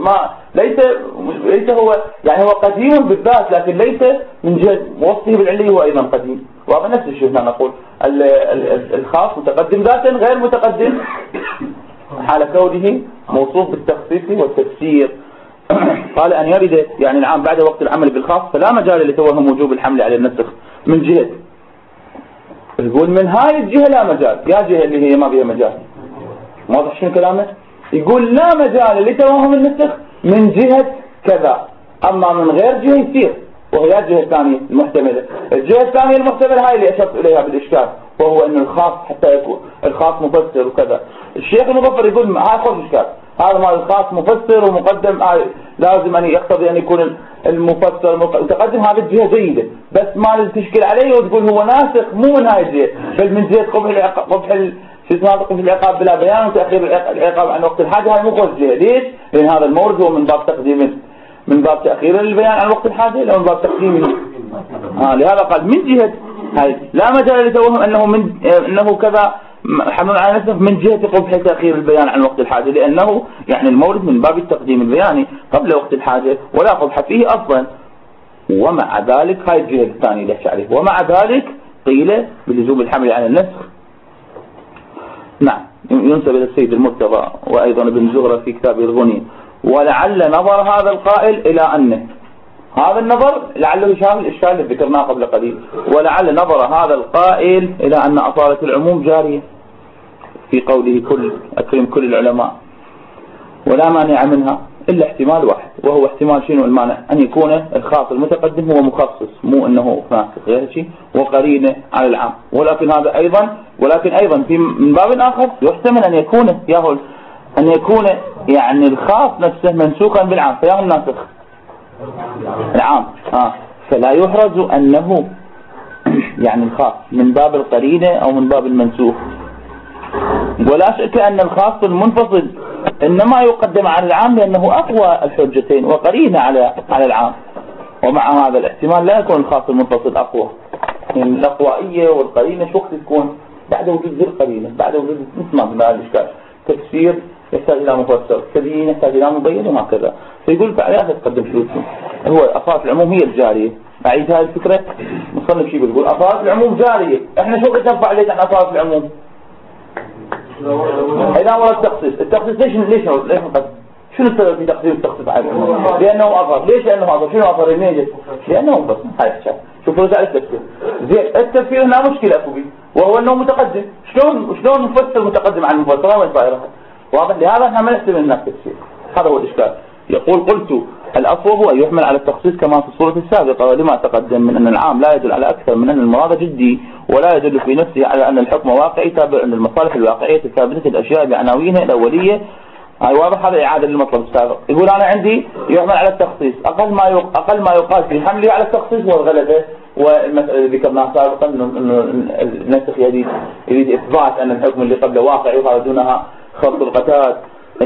ليس هو يعني هو قديم بالذات، لكن ليس من جهة وصفه بالعلي هو أيضا قديم. وهذا نفس الشيء هنا نقول الخاص متقدم ذاتا غير متقدم حال كونه موصوف بالتخصيص والتفسير. قال أن يرد يعني العام بعد وقت العمل بالخاص فلا مجال لتوهم وجوب الحمل على النسخ من جهة. يقول من هاي الجهة لا مجال، يا جهة اللي هي ما فيها مجال. واضح شنو كلامه؟ يقول لا مجال لتوهم النسخ من جهة كذا، أما من غير جهة يصير. وهي الجهة الثانية المحتملة. الجهة الثانية المحتملة هاي اللي أشرت إليها بالإشكال، وهو أن الخاص حتى يكون الخاص مفسر وكذا. الشيخ المظفر يقول هاي خوش إشكال، هذا مال الخاص مفسر ومقدم، لازم أن يقتضي أن يكون المفسر متقدم. هذه الجهة جيدة، بس ما اللي تشكل عليه وتقول هو ناسخ مو من هاي الجهة، بل من جهة قبح العقاب بلا بيان وتأخير العقاب عن وقت الحاجة. هاي مو خوش جهة. ليش؟ لأن هذا المورد هو من باب تقديم، من باب تأخير البيان عن وقت الحاجة إلى من باب تقديمه. لهذا قال من جهة هاي لا مجال لتوهم أنه كذا حمل على نفسه من جهة قبح تأخير البيان عن وقت الحاجة، لأنه يعني المورد من باب التقديم البياني قبل وقت الحاجة ولا قبح فيه أصلا. ومع ذلك هاي الجهة الثانية ليش عليه، ومع ذلك قيل بلزوم الحمل على النسخ. نعم، ينسب إلى السيد المرتضى وأيضا ابن زغرة في كتابه الغني. ولعل نظر هذا القائل إلى أنه هذا النظر لعله يشابه الإشكال اللي ذكرناه قبل قليل. ولعل نظر هذا القائل إلى أن أصالة العموم جارية في قوله أكرم كل العلماء ولا مانع منها إلا احتمال واحد، وهو احتمال شنو المانع؟ أن يكون الخاص المتقدم هو مخصص، مو أنه ناسخ غير شيء وقرينه على العام. ولكن أيضا في من باب آخر يحتمل أن يكون يعني الخاص نفسه منسوخا بالعام فياه الناسخ العام. فلا يحرز أنه يعني الخاص من باب القرينة أو من باب المنسوخ. ولا شك أن الخاص المنفصل إنما يقدم على العام لأنه أقوى الحجتين وقرينة على العام. ومع هذا الاحتمال لا يكون الخاص المنفصل أقوى، يعني الأقوائية والقرينة شو وقت تكون بعد وجود ذي القرينة، بعد وجود مثل ما قلنا الإشكال تفسير يحتاج إلى مفسر، تبيين يحتاج إلى مبين وهكذا. فيقول تعالى تقدم شروط. هو أصالة العموم هي الجارية. أعيد هذه الفكرة. مصنف شيء بيقول أصالة العموم جارية. إحنا شو قد نرفع عليك عن أصالة العموم؟ إذا ورد التخصيص ليش نقدم؟ شنو السبب في تقديم التخصيص على العموم؟ لأنه أظهر. ليش لأنه أظهر؟ شنو أظهر الميجز؟ لأنه مفصل. هاي الشيء. شوفوا رجع التفسير. زين التفسير هنا مشكلة أكو بيه، وهو أنه متقدم. شلون مفسر متقدم عن المفسر؟ وين صايرة؟ واضح. لهذا احنا ما نحتمل الناس التفسير. هذا هو الإشكال. يقول قلت الأصل هو أن يحمل على التخصيص كما في الصورة السابقة، ولما تقدم من أن العام لا يدل على أكثر من أن المراد جدي، ولا يدل في نفسه على أن الحكم واقعي تابع أن المصالح الواقعية ثابتة الأشياء بعناوينها الأولية. هاي واضح. هذا إعادة للمطلب السابق. يقول أنا عندي يحمل على التخصيص، أقل ما يقال في حمله على التخصيص هو الغلبة، والمسألة اللي ذكرناها سابقا أنه النسخ يريد إثبات أن الحكم اللي قبله واقعي وهذا دونها خلط القتاد.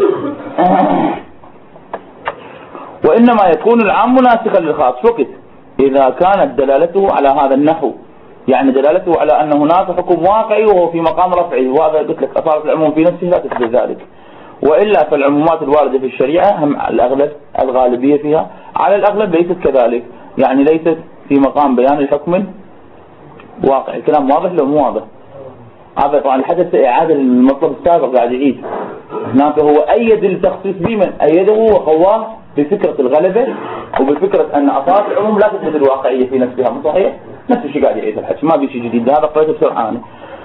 وإنما يكون العام مناسخا للخاص فقط إذا كانت دلالته على هذا النحو، يعني دلالته على أن هناك حكم واقعي وهو في مقام رفعه، وهذا قلت لك أصالة العموم في نفسه لا تثبت ذلك. وإلا فالعمومات الواردة في الشريعة هم الأغلب الغالبية فيها على الأغلب ليست كذلك، يعني ليست في مقام بيان الحكم واقعي. الكلام واضح لو مو واضح؟ هذا طبعا حدث إعادة للمطلب السابق قاعد يعيد. هناك هو أيد التخصيص بمن أيده وقواه بفكرة الغلبة وبفكرة أن أصالة العموم لا تثبت الواقعية في نفسها. مو صحيح؟ نفس الشيء قاعد يعيد الحكي، ما في شيء جديد. هذا قريته بسرعة.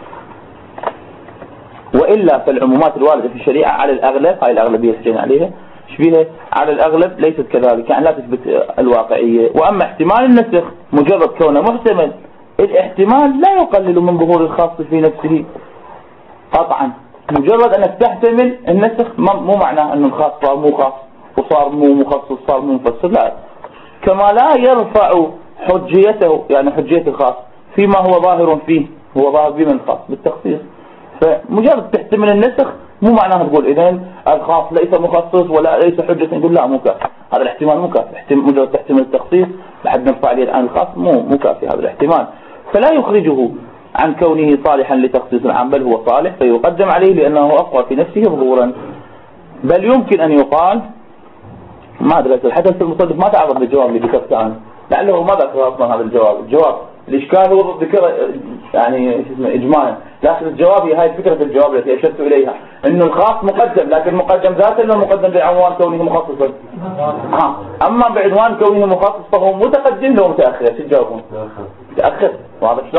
وإلا فالعمومات الواردة في الشريعة على الأغلب، هاي الأغلبية حكينا عليها شبيهة على الأغلب ليست كذلك، يعني لا تثبت الواقعية. وأما احتمال النسخ مجرد كونه محتمل، الاحتمال لا يقلل من ظهور الخاص في نفسه قطعا. مجرد أنك تحتمل النسخ مو معناه أن الخاص صار مو خاص وصار مو مخصص صار مو مفسر، لا. كما لا يرفع حجيته، يعني حجية الخاص فيما هو ظاهر فيه، هو ظاهر بمن خاص بالتخصيص. فمجرد تحتمل النسخ مو معناه تقول إذن الخاص ليس مخصص ولا ليس حجة، نقول لا مو كافي. هذا الاحتمال مو كافي. مجرد تحتمل التخصيص لحد نرفع عليه الآن الخاص مو كافي هذا الاحتمال. فلا يخرجه عن كونه صالحا لتخصيص العام، بل هو صالح فيقدم عليه لأنه أقوى في نفسه ظهورا. بل يمكن أن يقال ما أدري الحدث المصدف ما تعرض للجواب اللي ذكرته أنا، لعله ما ذكر أصلا هذا الجواب الإشكال هو ذكر يعني إجمالا، لكن الجواب هي هاي فكرة الجواب التي أشرت إليها، إنه الخاص مقدم، لكن مقدم ذاته إنه مقدم بعنوان كونه مخصصا. أما بعنوان كونه مخصص فهو متقدم لو متأخر. شو تجاوبون؟ متأخر. واضح شلون؟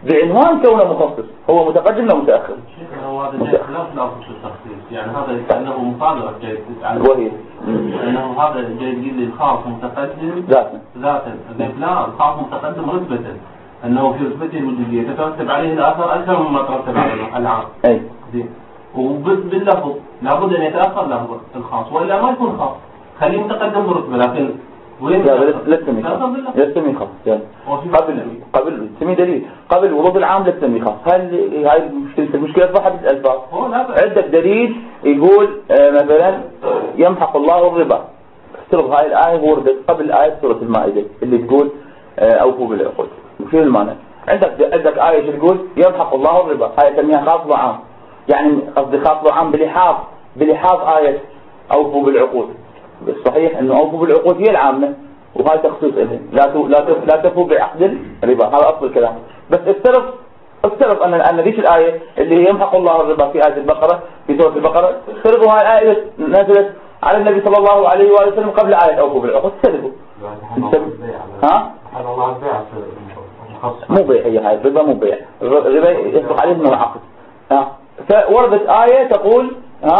بعنوان كونه مخصص. هو متقدم ولا متأخر؟ هو هذا جاي خلاف لفظ التخصيص، يعني هذا كأنه مصادرة جاي وهي لأنه هذا جاي يقول لي الخاص متقدم ذاتا لا الخاص متقدم رتبة، أنه في رتبته الوجودية تترتب عليه الآثار أكثر مما ترتب عليه العام. أي باللفظ لابد أن يتأخر لفظ الخاص وإلا ما يكون خاص، خليه متقدم برتبة لكن وين لا تسمي خاص يعني قبل تسمي دليل قبل ورود العام لا تسمي خاص. هاي المشكلة أصبحت بالألفاظ. عندك دليل يقول مثلا يمحق الله الربا، افترض هاي الآية وردت قبل آية سورة المائدة اللي تقول أوفوا بالعقود. وشو المعنى؟ عندك آية تقول يمحق الله الربا، هاي تسميها خاص وعام، يعني قصدي خاص وعام بلحاظ آية أوفوا بالعقود. الصحيح انه اوفوا بالعقود هي العامة وهذا تخصيص إليه، لا تفوا بعقد الربا، هذا اصل الكلام. بس افترض ان ذيك الآية اللي هي يمحق الله الربا في آية البقرة في سورة البقرة، افترضوا هاي الآية نزلت على النبي صلى الله عليه وآله وسلم قبل آية اوفوا بالعقود. افترضوا مو بيع، هي الربا مو بيع، الربا يصدق عليه انه عقد. فوردت آية تقول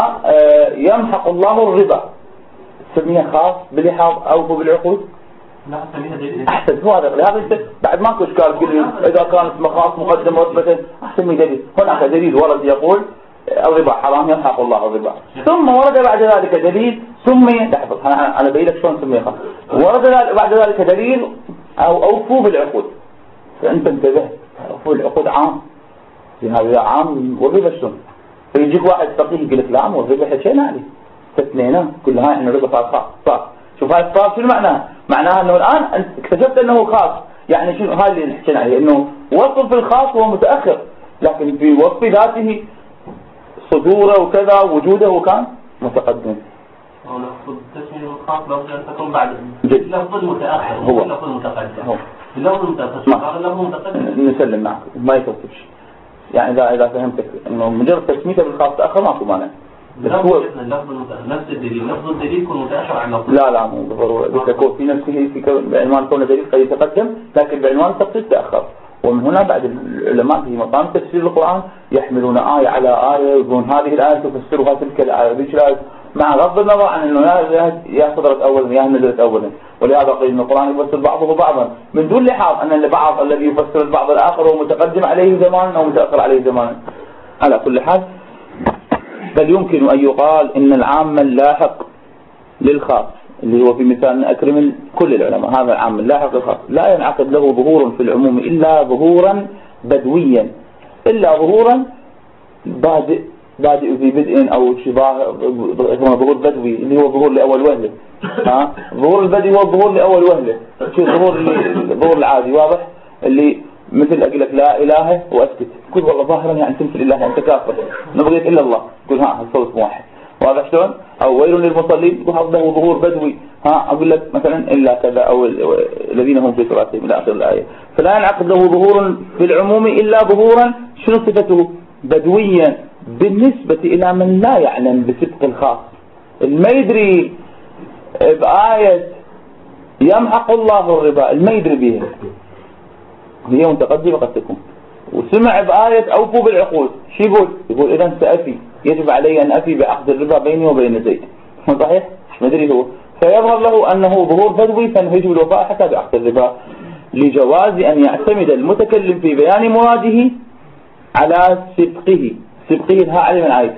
يمحق الله الربا، تسميها خاص بلحاظ أوفوا بالعقود؟ لا تسميها دليل أحسن. هو هذا بعد ماكو إشكال تقول إذا كانت خاص مقدم رتبة أحسن من دليل. هناك دليل ورد يقول الربا حرام يمحق الله الربا، ثم ورد بعد ذلك دليل سمي لحظة أنا بقول لك شلون سمي خاص. ورد بعد ذلك دليل أوفوا بالعقود، فأنت انتبه أوفوا بالعقود عام، هذا عام والربا شلون؟ فيجيك واحد فقيه يقول لك لا والربا حكينا عليه استثنينا كل هاي احنا ربا خاص. شوف هاي الصار شنو معناها انه الان اكتشفت انه خاص، يعني شنو هاي اللي نحكي عليه انه وصف في الخاص هو متأخر، لكن في وصف ذاته صدوره وكذا وجوده كان متقدم. هو لفظ التسمية الخاص لابد ان تكون بعد اللفظ المتأخر هو اللفظ المتقدم. اللفظ المتقدم نسلم معك ما يتوصف شيء، يعني اذا فهمتك انه مجرد تسميته بالخاص تأخر ماكو مانع. نفس الدليل لفظ الدليل يكون متأخر عن لفظ لا مو بالضرورة، يكون في نفسه بعنوان كون دليل قد يتقدم لكن بعنوان التخصيص تأخر. ومن هنا بعد العلماء في مقام تفسير القرآن يحملون آية على آية ويقولون هذه الآية تفسرها تلك الآية ذيك الآية، مع غض النظر عن انه يا صدرت اولا يا نزلت اولا. ولهذا قيل ان القرآن يفسر بعضه بعضا من دون لحاظ ان البعض الذي يفسر البعض الآخر هو متقدم عليه زمانا او متأخر عليه زمانا. على كل حال بل يمكن أن يقال إن العام اللاحق للخاص اللي هو في مثال أكرم كل العلماء، هذا العام اللاحق للخاص لا ينعقد له ظهور في العموم إلا ظهورا بدويا، إلا ظهورا بادئ في بدء أو شباه ظهور بدوي اللي هو ظهور لأول وهلة. ظهور البدوي هو الظهور لأول وهلة، شو ظهور العادي واضح اللي مثل أقول لك لا إله وأسكت كل والله ظاهرا يعني تمثل الله أنت كافر نبغيت إلا الله تقول الصوت واحد واضح شلون؟ أو ويل للمصلين تقول له ظهور بدوي أقول لك مثلا إلا كذا أو الذين هم في صلاتهم إلى آخر الآية. فلا ينعقد له ظهور في العموم إلا ظهورا شنو صفته؟ بدويا بالنسبة إلى من لا يعلم بصدق الخاص، ما يدري بآية يمحق الله الربا ما يدري بها هي متقدمة قد تكون، وسمع بآية أوفوا بالعقود شو يقول إذا سأفي يجب علي أن أفي بعقد الربا بيني وبين زيد. صحيح؟ ما أدري هو فيظهر له أنه ظهور بدوي فإنه يجب الوفاء حتى بعقد الربا لجواز أن يعتمد المتكلم في بيان مراده على سبقه لها علي من عايز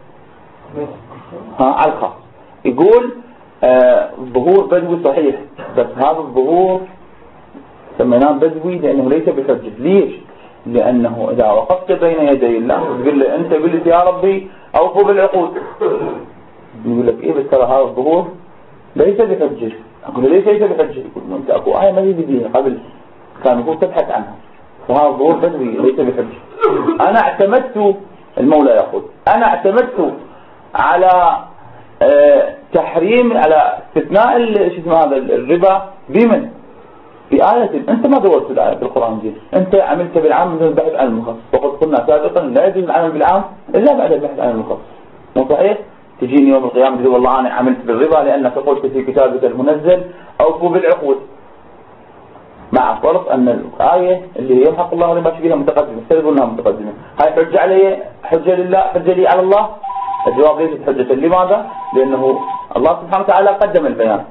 على الخاص. يقول ظهور بدوي صحيح بس هذا الظهور سميناه بدوي لأنه ليس بحجة. ليش؟ لأنه إذا وقفت بين يدي الله تقول له أنت قلت يا ربي أوفوا بالعقود يقول لك إيه بس ترى هذا الظهور ليس بحجة. أقول له ليس بحجة؟ يقول أنت أكو آية ما هي بديها قبل كان يقول تبحث عنها فهذا الظهور بدوي ليس بحجة. أنا اعتمدت المولى يقول أنا اعتمدت على تحريم على استثناء هذا الربا بمن؟ بآية أنت ما دورت في الآية في القرآن دي، أنت عملت بالعام من البحث عن المخصص وقد قلنا سابقا لا يجوز العمل بالعام إلا بعد البحث عن المخصص. مو صحيح؟ تجيني يوم القيامة تقول والله أنا عملت بالربا لأنك قلت في كتابك المنزل أوفوا بالعقود. مع فرض أن الآية اللي يمحق الله الربا فيها متقدمة، استلقوا أنها متقدمة، هاي حجة علي، حجة لله، حجة لي على الله؟ الجواب ليست حجة. لماذا؟ لأنه الله سبحانه وتعالى قدم البيان.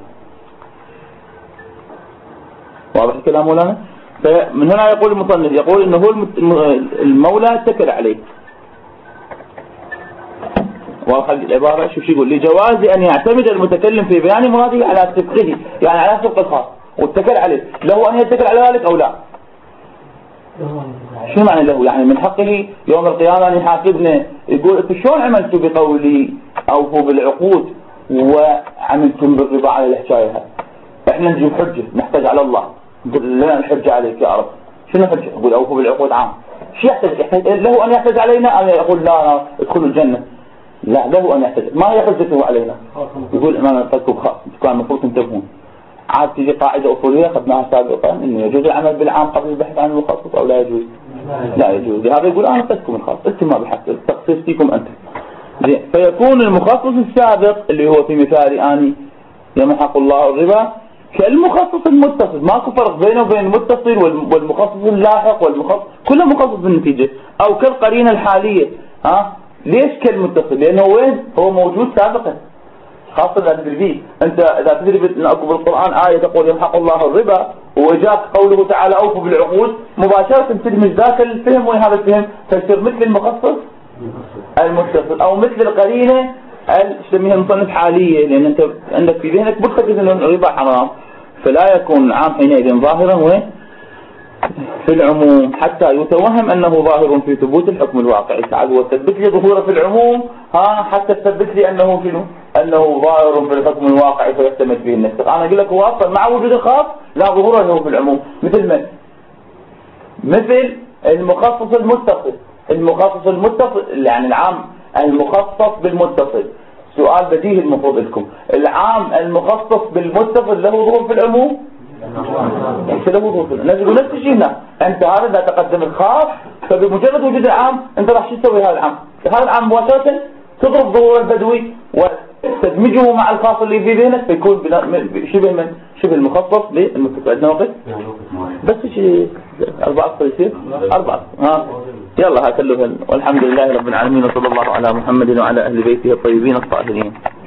واضح الكلام مولانا؟ فمن هنا يقول المصنف، يقول انه هو المولى اتكل عليه. واضح العبارة؟ شو يقول؟ لجواز ان يعتمد المتكلم في بيان مراده على صدقه، يعني على صدق الخاص، واتكل عليه. له ان يتكل على ذلك او لا؟ شو معنى له؟ يعني من حقه يوم القيامة ان يحاسبنا، يقول انتم شلون عملتوا بقولي اوفوا بالعقود وعملتم بالربا على الحكاية هاي؟ احنا نجيب حجة، نحتاج على الله، نقول لنا الحجة عليك يا رب. شنو الحجة؟ يقول اوفوا بالعقود عام. شو يحتاج له ان يحتاج علينا ان يقول لا ادخلوا الجنة؟ لا، له ان يحتاج. ما هي حجته علينا؟ يقول انا نعطيكم خاص، كان المفروض تنتبهون. عاد تيجي قاعدة أصولية أخذناها سابقا إنه يجوز العمل بالعام قبل البحث عن المخصص أو لا يجوز؟ لا يجوز. لهذا يقول أنا أخذتكم الخاص، أنتم ما بحثت، التخصيص فيكم أنتم. فيكون المخصص السابق اللي هو في مثال آني يمحق الله الربا كالمخصص المتصل، ماكو فرق بينه وبين المتصل والمخصص اللاحق والمخصص، كله مخصص بالنتيجة. أو كالقرينة الحالية. ليش كالمتصل؟ لأنه وين هو موجود سابقا، خاصة إذا تدري فيه. أنت إذا تدري أن أكو بالقرآن آية تقول يمحق الله الربا، وجاك قوله تعالى أوفوا بالعقود، مباشرة تدمج ذاك الفهم وهذا الفهم، فيصير مثل المخصص المتصل، أو مثل القرينة تسميها المصنف حالية، لأن أنت عندك في ذهنك متخذ أن الربا حرام، فلا يكون العام حينئذ ظاهرا وين في العموم، حتى يتوهم أنه ظاهر في ثبوت الحكم الواقعي. تعال وثبت لي ظهوره في العموم حتى تثبت لي أنه ظاهر في الحكم الواقعي فيعتمد فيه النسخ. أنا أقول لك هو أصلا مع وجود الخاص لا ظهوره له في العموم. مثل من؟ مثل المخصص المتصل. المخصص المتصل يعني العام المخصص بالمتصل. سؤال بديهي المفروض لكم، العام المخصص بالمتصل له ظهور في العموم؟ نفس الشيء هنا. انت هذا اذا تقدم الخاص فبمجرد وجود العام انت راح شو تسوي؟ هذا العام مباشرة تضرب ظهور البدوي وتدمجه مع الخاص اللي في ذهنك فيكون شبه المخصص بالمتصل. عندنا وقت؟ بس شيء 4 يصير 4. يلا هكذا. والحمد لله رب العالمين، وصلى الله على محمد وعلى اهل بيته الطيبين الطاهرين.